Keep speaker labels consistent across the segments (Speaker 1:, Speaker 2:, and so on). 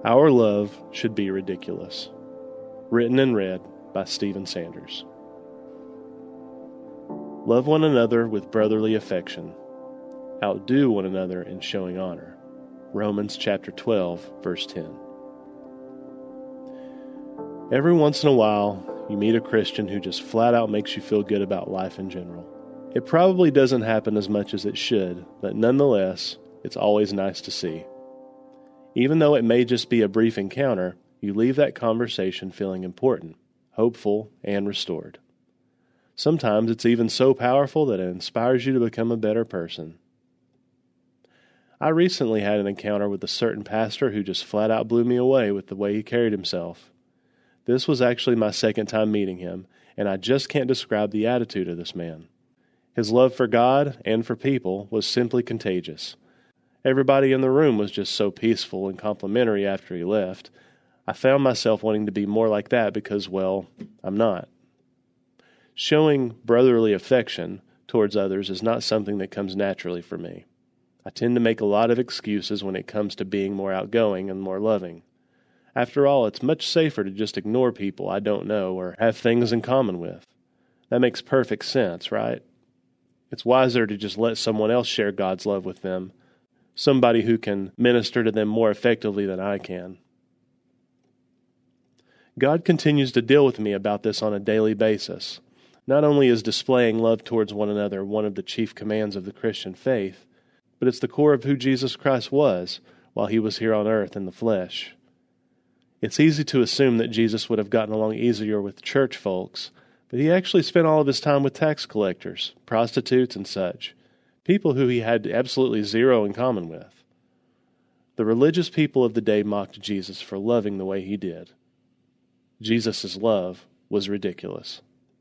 Speaker 1: Our Love Should Be Ridiculous. Written and read by Stephen Sanders. Love one another with brotherly affection. Outdo one another in showing honor. Romans chapter 12, verse 10. Every once in a while, you meet a Christian who just flat out makes you feel good about life in general. It probably doesn't happen as much as it should, but nonetheless, it's always nice to see. Even though it may just be a brief encounter, you leave that conversation feeling important, hopeful, and restored. Sometimes it's even so powerful that it inspires you to become a better person. I recently had an encounter with a certain pastor who just flat out blew me away with the way he carried himself. This was actually my second time meeting him, and I just can't describe the attitude of this man. His love for God and for people was simply contagious. Everybody in the room was just so peaceful and complimentary after he left. I found myself wanting to be more like that because, well, I'm not. Showing brotherly affection towards others is not something that comes naturally for me. I tend to make a lot of excuses when it comes to being more outgoing and more loving. After all, it's much safer to just ignore people I don't know or have things in common with. That makes perfect sense, right? It's wiser to just let someone else share God's love with them, somebody who can minister to them more effectively than I can. God continues to deal with me about this on a daily basis. Not only is displaying love towards one another one of the chief commands of the Christian faith, but it's the core of who Jesus Christ was while he was here on earth in the flesh. It's easy to assume that Jesus would have gotten along easier with church folks, but he actually spent all of his time with tax collectors, prostitutes, and such. People who he had absolutely zero in common with. The religious people of the day mocked Jesus for loving the way he did. Jesus' love was ridiculous.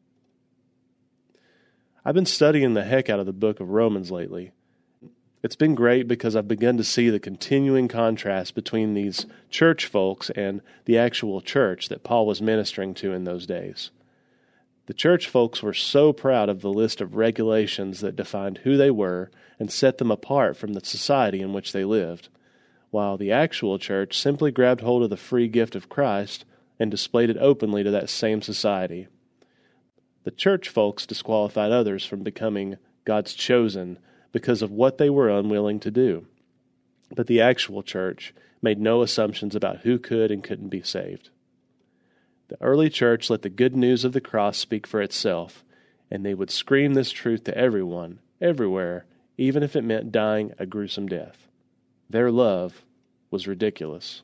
Speaker 1: I've been studying the heck out of the book of Romans lately. It's been great because I've begun to see the continuing contrast between these church folks and the actual church that Paul was ministering to in those days. The church folks were so proud of the list of regulations that defined who they were and set them apart from the society in which they lived, while the actual church simply grabbed hold of the free gift of Christ and displayed it openly to that same society. The church folks disqualified others from becoming God's chosen because of what they were unwilling to do. But the actual church made no assumptions about who could and couldn't be saved. The early church let the good news of the cross speak for itself, and they would scream this truth to everyone, everywhere, even if it meant dying a gruesome death. Their love was ridiculous.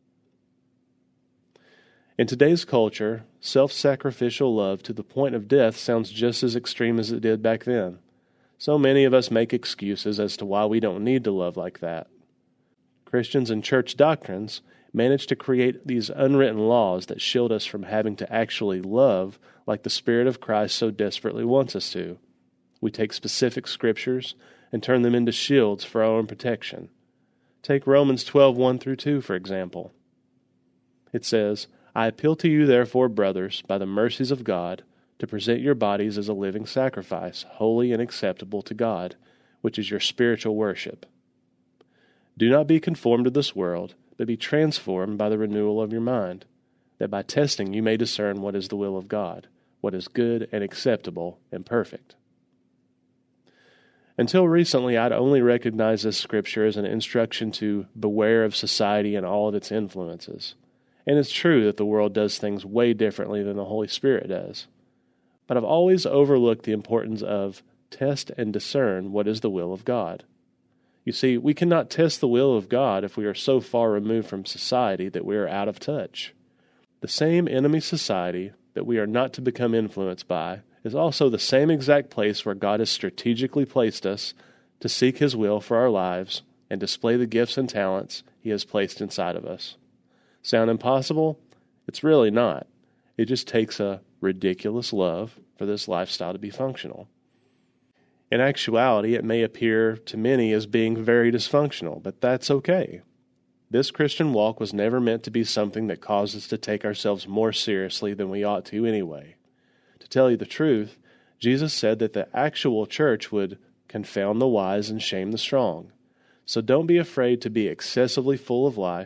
Speaker 1: In today's culture, self-sacrificial love to the point of death sounds just as extreme as it did back then. So many of us make excuses as to why we don't need to love like that. Christians and church doctrines manage to create these unwritten laws that shield us from having to actually love like the Spirit of Christ so desperately wants us to. We take specific scriptures and turn them into shields for our own protection. Take Romans 12:1-2, for example. It says, "I appeal to you therefore, brothers, by the mercies of God, to present your bodies as a living sacrifice, holy and acceptable to God, which is your spiritual worship. Do not be conformed to this world, but be transformed by the renewal of your mind, that by testing you may discern what is the will of God, what is good and acceptable and perfect." Until recently, I'd only recognized this scripture as an instruction to beware of society and all of its influences. And it's true that the world does things way differently than the Holy Spirit does. But I've always overlooked the importance of test and discern what is the will of God. You see, we cannot test the will of God if we are so far removed from society that we are out of touch. The same enemy society that we are not to become influenced by is also the same exact place where God has strategically placed us to seek His will for our lives and display the gifts and talents He has placed inside of us. Sound impossible? It's really not. It just takes a ridiculous love for this lifestyle to be functional. In actuality, it may appear to many as being very dysfunctional, but that's okay. This Christian walk was never meant to be something that caused us to take ourselves more seriously than we ought to anyway. To tell you the truth, Jesus said that the actual church would confound the wise and shame the strong. So don't be afraid to be excessively full of life,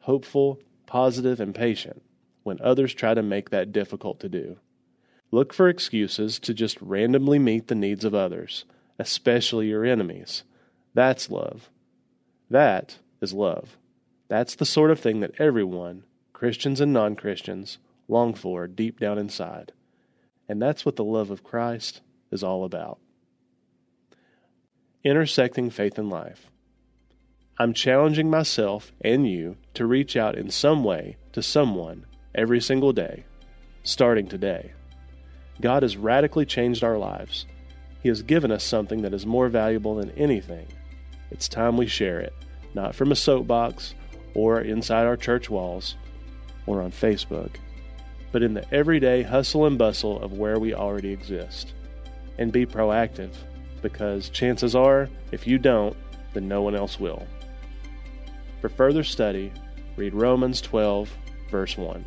Speaker 1: hopeful, positive, and patient when others try to make that difficult to do. Look for excuses to just randomly meet the needs of others, especially your enemies. That's love. That is love. That's the sort of thing that everyone, Christians and non-Christians, long for deep down inside. And that's what the love of Christ is all about. Intersecting faith and life. I'm challenging myself and you to reach out in some way to someone every single day, starting today. God has radically changed our lives. He has given us something that is more valuable than anything. It's time we share it, not from a soapbox or inside our church walls or on Facebook, but in the everyday hustle and bustle of where we already exist. And be proactive, because chances are, if you don't, then no one else will. For further study, read Romans 12, verse 1.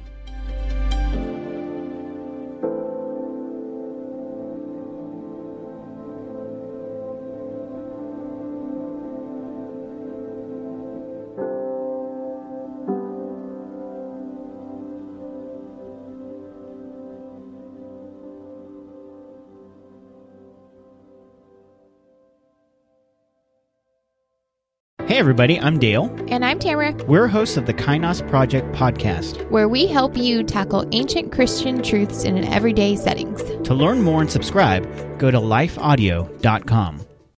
Speaker 2: Hey everybody, I'm Dale.
Speaker 3: And I'm Tamara.
Speaker 2: We're hosts of the Kainos Project podcast,
Speaker 3: where we help you tackle ancient Christian truths in an everyday settings.
Speaker 2: To learn more and subscribe, go to lifeaudio.com.